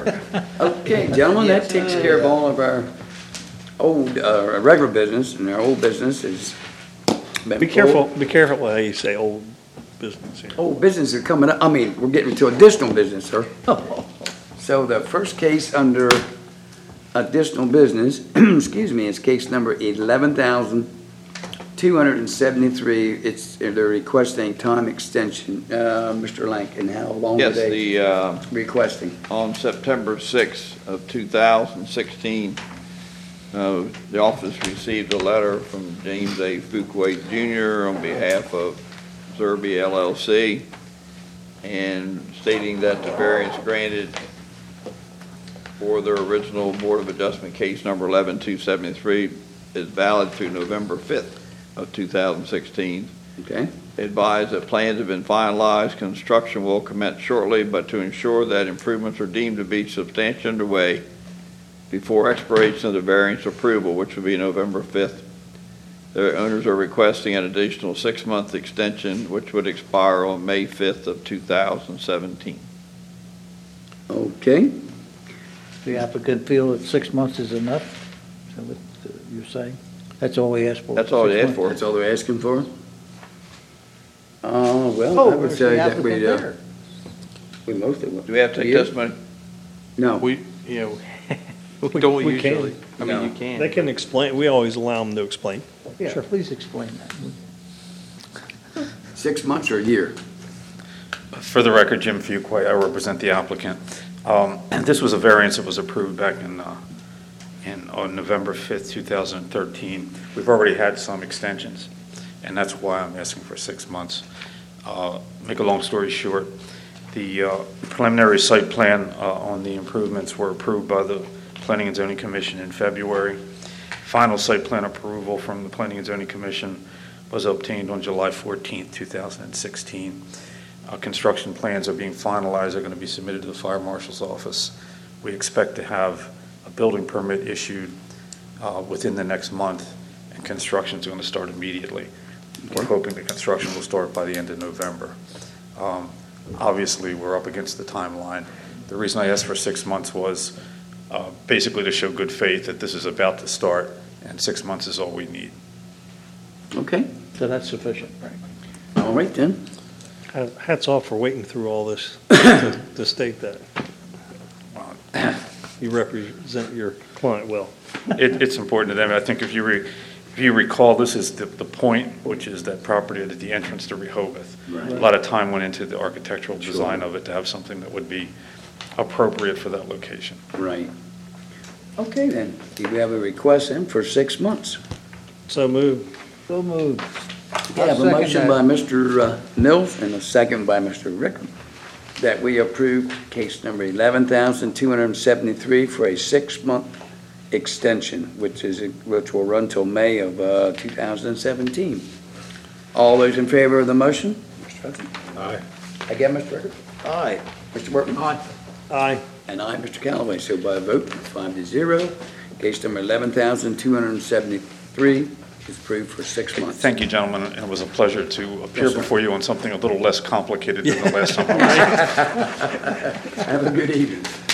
Okay, gentlemen, that takes care of all of our old, regular business, and our old business is. Be careful how you say old business here. Old business is coming up, we're getting to additional business, sir. So the first case under additional business, excuse me, is case number 11,273. They're requesting time extension. Mr. Lankin, how long are Yes, they requesting? on September 6th of 2016, the office received a letter from James A. Fuquay Jr. on behalf of Zerby LLC, and stating that the variance granted for their original Board of Adjustment case number 11-273 is valid through November 5th of 2016. Okay, Advised that plans have been finalized, construction will commence shortly, but to ensure that improvements are deemed to be substantially underway before expiration of the variance approval, which will be November 5th, the owners are requesting an additional 6-month extension, which would expire on May 5th of 2017. okay. The applicant feel that 6 months is enough? Is that what you're saying? That's all we asked for? That's all they 6 asked months? for. That's all they're asking for? Well, I Oh, would where's say the that we, applicant there? we mostly would. Do we have to take Yeah. testimony? No. We Don't we usually. can. I mean, No. you can. They can explain, we always allow them to explain. Yeah, please explain that. 6 months or a year? For the record, Jim Fuquay, I represent the applicant. And this was a variance that was approved back on November 5th, 2013. We've already had some extensions, and that's why I'm asking for 6 months. Make a long story short, the preliminary site plan on the improvements were approved by the Planning and Zoning Commission in February. Final site plan approval from the Planning and Zoning Commission was obtained on July 14th, 2016. Construction plans are being finalized. They're going to be submitted to the Fire Marshal's office. We expect to have a building permit issued within the next month, and construction is going to start immediately. We're hoping the construction will start by the end of November. Obviously, we're up against the timeline. The reason I asked for 6 months was basically to show good faith that this is about to start, and 6 months is all we need. Okay, So that's sufficient, right? all right then. Hats off for waiting through all this to state that. You represent your client well. It's important to them. I think if you recall, this is the point, which is that property at the entrance to Rehoboth. Right. A lot of time went into the architectural design of it to have something that would be appropriate for that location. Right. Okay then, do we have a request then for 6 months? So moved. So moved. We have a I'll motion second by that. Mr. Mills and a second by Mr. Rickham that we approve case number 11,273 for a 6-month extension, which will run till May of 2017. All those in favor of the motion? Mr. Hudson? Aye. Again, Mr. Ricker? Aye. Mr. Workman? Aye. Aye. And I, Mr. Callaway, so by a vote of 5-0, case number 11,273 is approved for 6 months. Thank you, gentlemen, and it was a pleasure to appear before you on something a little less complicated than the last time. Have a good evening.